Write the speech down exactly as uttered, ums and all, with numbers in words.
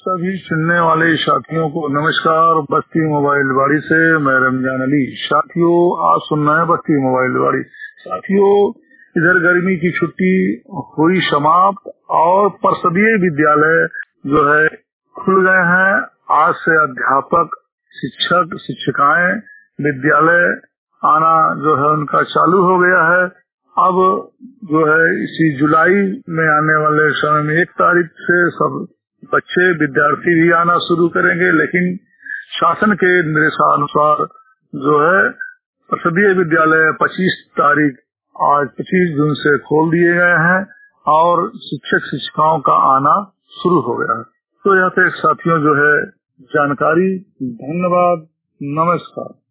सभी सुनने वाले साथियों को नमस्कार। बस्ती मोबाइल वाड़ी से मैं रमजान अली। साथियों, आज सुनना है बस्ती मोबाइल वाड़ी। साथियों, इधर गर्मी की छुट्टी हुई समाप्त और परिषदीय विद्यालय जो है खुल गए हैं। आज से अध्यापक, शिक्षक, शिक्षिकाएं विद्यालय आना जो है उनका चालू हो गया है। अब जो है इसी जुलाई में आने वाले समय में एक तारीख से सब बच्चे विद्यार्थी भी आना शुरू करेंगे, लेकिन शासन के निर्देशानुसार जो है परिषदीय विद्यालय पच्चीस तारीख आज पच्चीस जून से खोल दिए गए हैं और शिक्षक शिक्षिकाओं का आना शुरू हो गया है। तो यहाँ पे साथियों जो है जानकारी। धन्यवाद, नमस्कार।